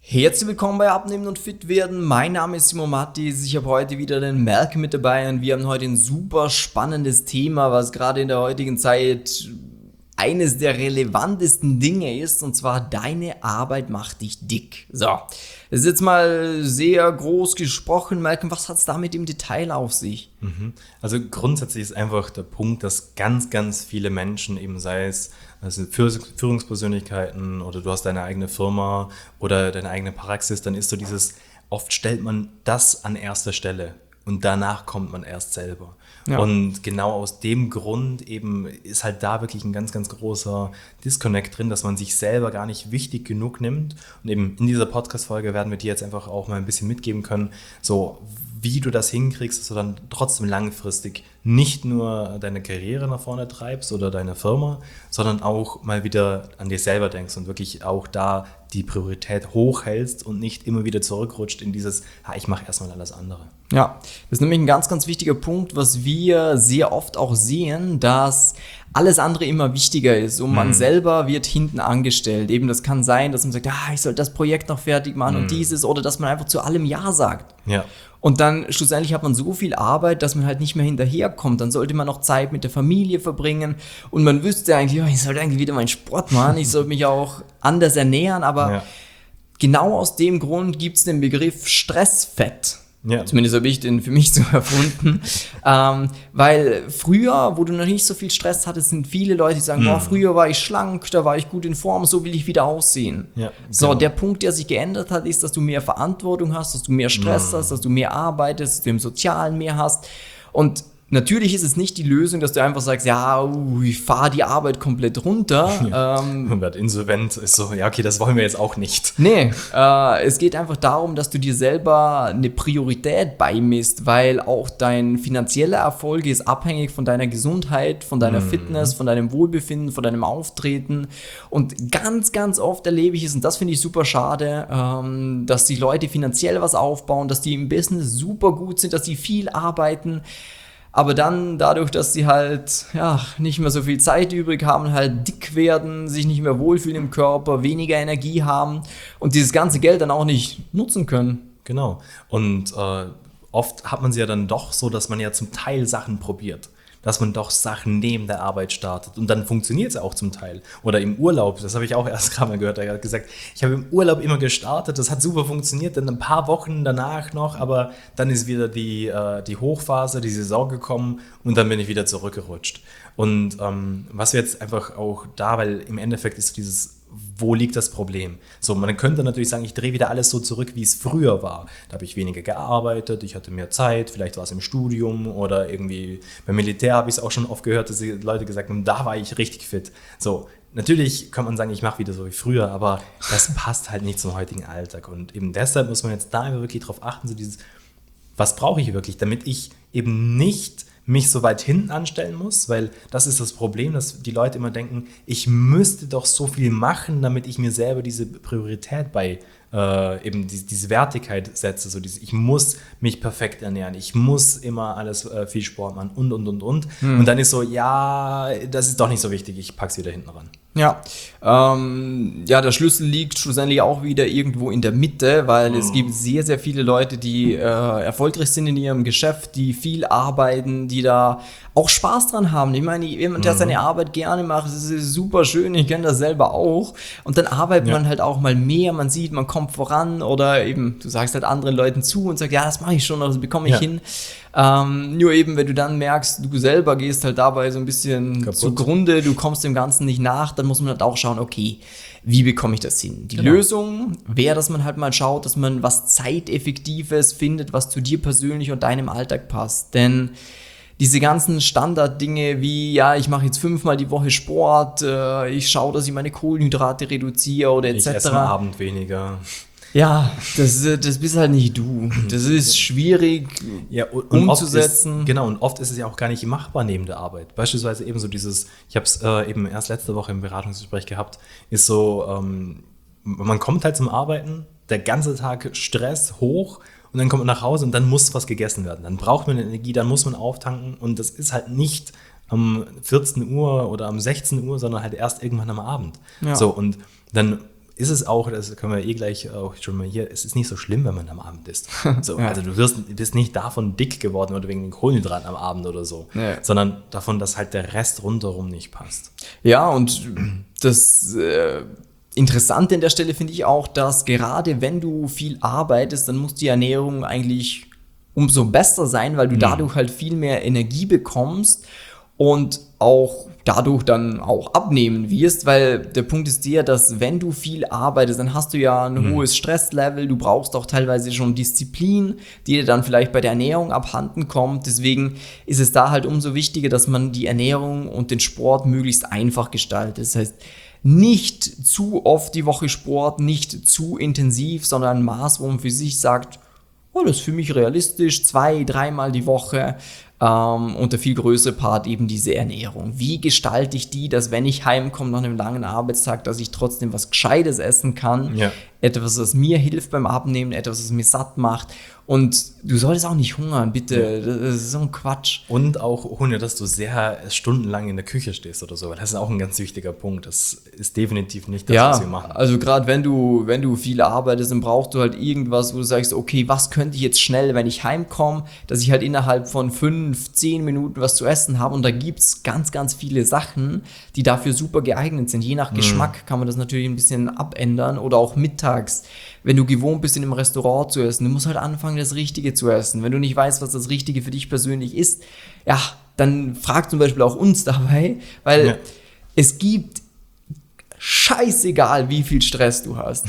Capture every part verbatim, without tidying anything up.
Herzlich willkommen bei Abnehmen und Fit werden. Mein Name ist Simon Mattis. Ich habe heute wieder den Malcolm mit dabei und wir haben heute ein super spannendes Thema, was gerade in der heutigen Zeit eines der relevantesten Dinge ist, und zwar: deine Arbeit macht dich dick. So, das ist jetzt mal sehr groß gesprochen. Malcolm, was hat es damit im Detail auf sich? Also grundsätzlich ist einfach der Punkt, dass ganz, ganz viele Menschen, eben sei es also Führungspersönlichkeiten oder du hast deine eigene Firma oder deine eigene Praxis, dann ist so dieses, oft stellt man das an erster Stelle und danach kommt man erst selber. Ja. Und genau aus dem Grund eben ist halt da wirklich ein ganz, ganz großer Disconnect drin, dass man sich selber gar nicht wichtig genug nimmt. Und eben in dieser Podcast-Folge werden wir dir jetzt einfach auch mal ein bisschen mitgeben können, so wie du das hinkriegst, dass du dann trotzdem langfristig nicht nur deine Karriere nach vorne treibst oder deine Firma, sondern auch mal wieder an dir selber denkst und wirklich auch da die Priorität hochhältst und nicht immer wieder zurückrutscht in dieses, ha, ich mache erstmal alles andere. Ja, das ist nämlich ein ganz, ganz wichtiger Punkt, was wir sehr oft auch sehen, dass alles andere immer wichtiger ist und man mhm. selber wird hinten angestellt. Eben, das kann sein, dass man sagt, ah, ich soll das Projekt noch fertig machen mhm. und dieses, oder dass man einfach zu allem Ja sagt. Ja. Und dann schlussendlich hat man so viel Arbeit, dass man halt nicht mehr hinterherkommt. Dann sollte man noch Zeit mit der Familie verbringen und man wüsste eigentlich, oh, ich sollte eigentlich wieder meinen Sport machen, ich sollte mich auch anders ernähren, aber ja. genau aus dem Grund gibt es den Begriff Stressfett. Ja. Zumindest habe ich den für mich so erfunden. ähm, weil früher, wo du noch nicht so viel Stress hattest, sind viele Leute, die sagen, mhm. boah, früher war ich schlank, da war ich gut in Form, so will ich wieder aussehen. Ja, so, genau. Der Punkt, der sich geändert hat, ist, dass du mehr Verantwortung hast, dass du mehr Stress mhm. hast, dass du mehr arbeitest, dass du im Sozialen mehr hast. Und natürlich ist es nicht die Lösung, dass du einfach sagst, ja, uh, ich fahre die Arbeit komplett runter. Ja. Ähm, und wird insolvent, ist so, ja, okay, das wollen wir jetzt auch nicht. Nee, äh, es geht einfach darum, dass du dir selber eine Priorität beimisst, weil auch dein finanzieller Erfolg ist abhängig von deiner Gesundheit, von deiner mhm. Fitness, von deinem Wohlbefinden, von deinem Auftreten. Und ganz, ganz oft erlebe ich es, und das finde ich super schade, ähm, dass die Leute finanziell was aufbauen, dass die im Business super gut sind, dass die viel arbeiten, aber dann dadurch, dass sie halt ja, nicht mehr so viel Zeit übrig haben, halt dick werden, sich nicht mehr wohlfühlen im Körper, weniger Energie haben und dieses ganze Geld dann auch nicht nutzen können. Genau. Und äh, oft hat man es ja dann doch so, dass man ja zum Teil Sachen probiert. Dass man doch Sachen neben der Arbeit startet. Und dann funktioniert es auch zum Teil. Oder im Urlaub, das habe ich auch erst gerade mal gehört, er hat gesagt, ich habe im Urlaub immer gestartet, das hat super funktioniert, dann ein paar Wochen danach noch, aber dann ist wieder die, äh, die Hochphase, die Saison gekommen und dann bin ich wieder zurückgerutscht. Und ähm, was wir jetzt einfach auch da, weil im Endeffekt ist dieses, wo liegt das Problem? So, man könnte natürlich sagen, ich drehe wieder alles so zurück, wie es früher war. Da habe ich weniger gearbeitet, ich hatte mehr Zeit, vielleicht war es im Studium oder irgendwie beim Militär habe ich es auch schon oft gehört, dass die Leute gesagt haben, da war ich richtig fit. So, natürlich kann man sagen, ich mache wieder so wie früher, aber das passt halt nicht zum heutigen Alltag. Und eben deshalb muss man jetzt da wirklich drauf achten, so dieses, was brauche ich wirklich, damit ich eben nicht mich so weit hinten anstellen muss, weil das ist das Problem, dass die Leute immer denken, ich müsste doch so viel machen, damit ich mir selber diese Priorität bei äh, eben die, diese Wertigkeit setze, so dieses, ich muss mich perfekt ernähren, ich muss immer alles äh, viel Sport machen und, und, und, und. Hm. Und dann ist so, ja, das ist doch nicht so wichtig, ich pack's wieder hinten ran. Ja, ähm, ja, der Schlüssel liegt schlussendlich auch wieder irgendwo in der Mitte, weil mhm. es gibt sehr, sehr viele Leute, die äh, erfolgreich sind in ihrem Geschäft, die viel arbeiten, die da auch Spaß dran haben. Ich meine, jemand, der mhm. seine Arbeit gerne macht, das ist super schön, ich kenne das selber auch. Und dann arbeitet ja. man halt auch mal mehr, man sieht, man kommt voran oder eben, du sagst halt anderen Leuten zu und sagst, ja, das mache ich schon, das bekomme ich ja. hin. Ähm, nur eben, wenn du dann merkst, du selber gehst halt dabei so ein bisschen Kaputt. zugrunde, du kommst dem Ganzen nicht nach, dann muss man halt auch schauen, okay, wie bekomme ich das hin? Die genau. Lösung wäre, dass man halt mal schaut, dass man was Zeiteffektives findet, was zu dir persönlich und deinem Alltag passt. Denn diese ganzen Standarddinge wie, ja, ich mache jetzt fünfmal die Woche Sport, äh, ich schaue, dass ich meine Kohlenhydrate reduziere oder et cetera. Ich esse am Abend weniger. Ja, das, das bist halt nicht du. Das ist schwierig ja, und, und umzusetzen. Ist, genau, und oft ist es ja auch gar nicht machbar neben der Arbeit. Beispielsweise eben so dieses, ich habe es äh, eben erst letzte Woche im Beratungsgespräch gehabt, ist so, ähm, man kommt halt zum Arbeiten, der ganze Tag Stress hoch und dann kommt man nach Hause und dann muss was gegessen werden. Dann braucht man Energie, dann muss man auftanken und das ist halt nicht um vierzehn Uhr oder um sechzehn Uhr, sondern halt erst irgendwann am Abend. Ja. So, und dann ist es auch, das können wir eh gleich auch schon mal hier, es ist nicht so schlimm, wenn man am Abend isst. So, Ja. Also du wirst, bist nicht davon dick geworden oder wegen den Kohlenhydraten am Abend oder so, Ja. sondern davon, dass halt der Rest rundherum nicht passt. Ja, und das äh, Interessante an der Stelle finde ich auch, dass gerade wenn du viel arbeitest, dann muss die Ernährung eigentlich umso besser sein, weil du dadurch halt viel mehr Energie bekommst und auch dadurch dann auch abnehmen wirst, weil der Punkt ist der, dass wenn du viel arbeitest, dann hast du ja ein mhm. hohes Stresslevel, du brauchst auch teilweise schon Disziplin, die dir dann vielleicht bei der Ernährung abhanden kommt. Deswegen ist es da halt umso wichtiger, dass man die Ernährung und den Sport möglichst einfach gestaltet. Das heißt, nicht zu oft die Woche Sport, nicht zu intensiv, sondern ein Maß, wo man für sich sagt, oh, das ist für mich realistisch, zwei, dreimal die Woche. Ähm, und der viel größere Part eben diese Ernährung. Wie gestalte ich die, dass wenn ich heimkomme nach einem langen Arbeitstag, dass ich trotzdem was Gescheites essen kann, Ja. etwas, was mir hilft beim Abnehmen, etwas, was mir satt macht. Und du solltest auch nicht hungern, bitte. Das ist so ein Quatsch. Und auch ohne, dass du sehr stundenlang in der Küche stehst oder so. Das ist auch ein ganz wichtiger Punkt. Das ist definitiv nicht das, Ja, was wir machen. also gerade wenn du, wenn du viel arbeitest, dann brauchst du halt irgendwas, wo du sagst, okay, was könnte ich jetzt schnell, wenn ich heimkomme, dass ich halt innerhalb von fünf, zehn Minuten was zu essen habe. Und da gibt es ganz, ganz viele Sachen, die dafür super geeignet sind. Je nach Geschmack kann man das natürlich ein bisschen abändern oder auch mittags. Wenn du gewohnt bist, in einem Restaurant zu essen, du musst halt anfangen, das Richtige zu essen. Wenn du nicht weißt, was das Richtige für dich persönlich ist, ja, dann frag zum Beispiel auch uns dabei, weil Ja. es gibt scheißegal, wie viel Stress du hast.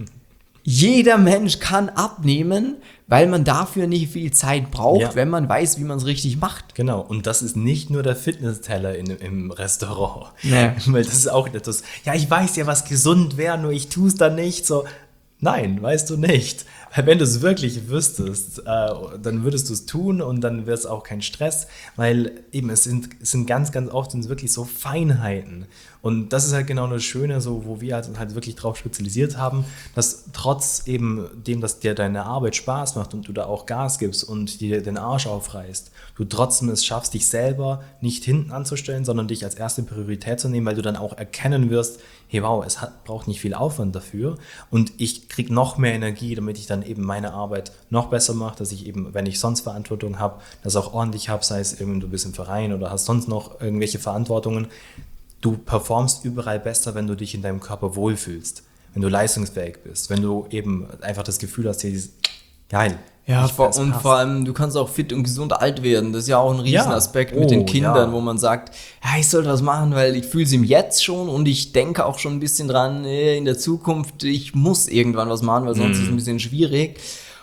Jeder Mensch kann abnehmen, weil man dafür nicht viel Zeit braucht, Ja. wenn man weiß, wie man es richtig macht. Genau, und das ist nicht nur der Fitnessteller in, im Restaurant. Nee. Weil das ist auch etwas, ja, ich weiß ja, was gesund wäre, nur ich tue es dann nicht. So, nein, weißt du nicht. Weil wenn du es wirklich wüsstest, äh, dann würdest du es tun und dann wird es auch kein Stress, weil eben es sind, es sind ganz, ganz oft sind es wirklich so Feinheiten. Und das ist halt genau das Schöne, so, wo wir halt, halt wirklich drauf spezialisiert haben, dass trotz eben dem, dass dir deine Arbeit Spaß macht und du da auch Gas gibst und dir den Arsch aufreißt, du trotzdem es schaffst, dich selber nicht hinten anzustellen, sondern dich als erste Priorität zu nehmen, weil du dann auch erkennen wirst, hey wow, es hat, braucht nicht viel Aufwand dafür und ich kriege noch mehr Energie, damit ich dann eben meine Arbeit noch besser mache, dass ich eben, wenn ich sonst Verantwortung habe, das auch ordentlich habe, sei es irgendwie, du bist im Verein oder hast sonst noch irgendwelche Verantwortungen. Du performst überall besser, wenn du dich in deinem Körper wohlfühlst, wenn du leistungsfähig bist, wenn du eben einfach das Gefühl hast, hier ist geil. Ja, Ich- vor, es und passt. vor allem, du kannst auch fit und gesund alt werden. Das ist ja auch ein Ja. Riesenaspekt Oh, mit den Kindern, ja. wo man sagt, ja, ich soll was machen, weil ich fühle es ihm jetzt schon und ich denke auch schon ein bisschen dran, äh, in der Zukunft, ich muss irgendwann was machen, weil sonst ist es ein bisschen schwierig.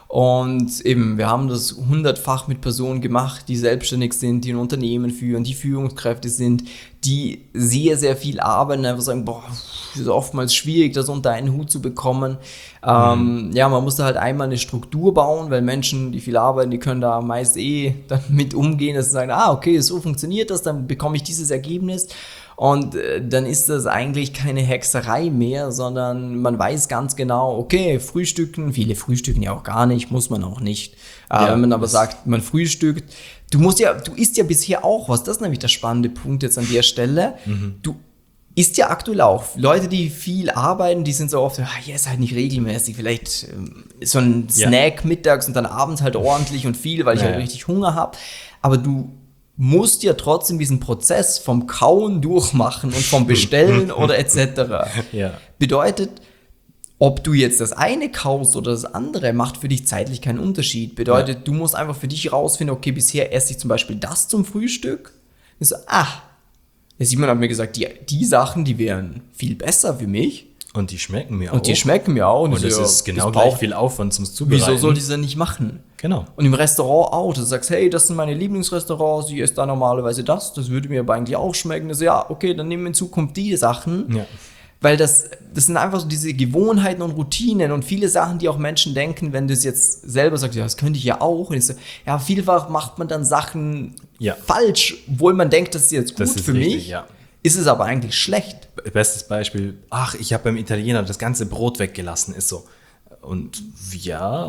Und eben, wir haben das hundertfach mit Personen gemacht, die selbstständig sind, die ein Unternehmen führen, die Führungskräfte sind, die sehr, sehr viel arbeiten und einfach sagen, boah, es ist oftmals schwierig, das unter einen Hut zu bekommen. Ähm, ja, man muss da halt einmal eine Struktur bauen, weil Menschen, die viel arbeiten, die können da meist eh damit umgehen, dass sie sagen, ah, okay, so funktioniert das, dann bekomme ich dieses Ergebnis. Und äh, dann ist das eigentlich keine Hexerei mehr, sondern man weiß ganz genau, okay, frühstücken, viele frühstücken ja auch gar nicht, muss man auch nicht. Äh, Ja, wenn man aber das- sagt, man frühstückt, du musst ja, du isst ja bisher auch was, das ist nämlich der spannende Punkt jetzt an der Stelle. Du isst ja aktuell auch. Leute, die viel arbeiten, die sind so oft, ah, ja, ist halt nicht regelmäßig, vielleicht ähm, so ein Ja. Snack mittags und dann abends halt ordentlich und viel, weil ich Ja, halt ja. richtig Hunger habe. Aber du musst ja trotzdem diesen Prozess vom Kauen durchmachen und vom Bestellen oder et cetera. Ja. Bedeutet, ob du jetzt das eine kaust oder das andere, macht für dich zeitlich keinen Unterschied. Bedeutet, du musst einfach für dich rausfinden, okay, bisher esse ich zum Beispiel das zum Frühstück. Ich so, ah, der Simon hat mir gesagt, die, die Sachen, die wären viel besser für mich Und die schmecken mir auch. und die schmecken mir auch. Und ich es so, ist genau das gleich braucht- viel Aufwand zum Zubereiten. Wieso soll ich das nicht machen? Genau. Und im Restaurant auch, du sagst, hey, das sind meine Lieblingsrestaurants, ich esse da normalerweise das, das würde mir aber eigentlich auch schmecken. Also ja, okay, dann nehmen wir in Zukunft die Sachen, Ja. weil das, das sind einfach so diese Gewohnheiten und Routinen und viele Sachen, die auch Menschen denken, wenn du es jetzt selber sagst, ja, das könnte ich ja auch. Und ich so, ja, vielfach macht man dann Sachen Ja. falsch, obwohl man denkt, das ist jetzt gut Das ist für richtig, mich, ja. ist es aber eigentlich schlecht. Bestes Beispiel, ach, ich habe beim Italiener das ganze Brot weggelassen, ist so. Und ja,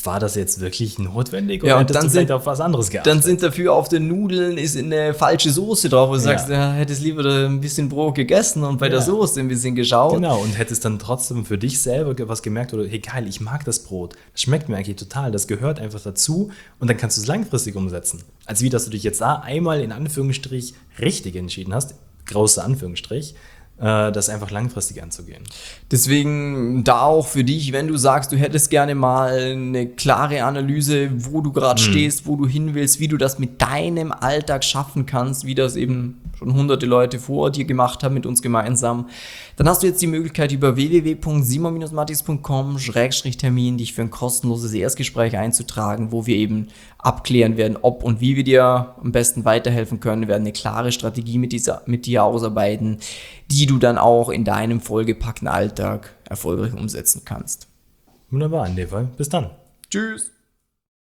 war das jetzt wirklich notwendig oder Ja, und hättest dann du vielleicht sind- auf was anderes geachtet? Dann sind dafür auf den Nudeln ist eine falsche Soße drauf, wo du sagst, Ja. ja, hättest lieber da ein bisschen Brot gegessen und bei der Ja. Soße ein bisschen geschaut. Genau, und hättest dann trotzdem für dich selber ge- was gemerkt oder, hey geil, ich mag das Brot, das schmeckt mir eigentlich total, das gehört einfach dazu und dann kannst du es langfristig umsetzen. Als wie, dass du dich jetzt da einmal in Anführungsstrich richtig entschieden hast, großer Anführungsstrich, äh, das einfach langfristig anzugehen. Deswegen da auch für dich, wenn du sagst, du hättest gerne mal eine klare Analyse, wo du gerade stehst, wo du hin willst, wie du das mit deinem Alltag schaffen kannst, wie das eben schon hunderte Leute vor dir gemacht haben mit uns gemeinsam, dann hast du jetzt die Möglichkeit über w w w punkt simon mattix punkt com Schrägstrich Termin dich für ein kostenloses Erstgespräch einzutragen, wo wir eben abklären werden, ob und wie wir dir am besten weiterhelfen können. Wir werden eine klare Strategie mit, dieser, mit dir ausarbeiten, die du dann auch in deinem vollgepackten Alltag erfolgreich umsetzen kannst. Wunderbar, in dem Fall. Bis dann. Tschüss!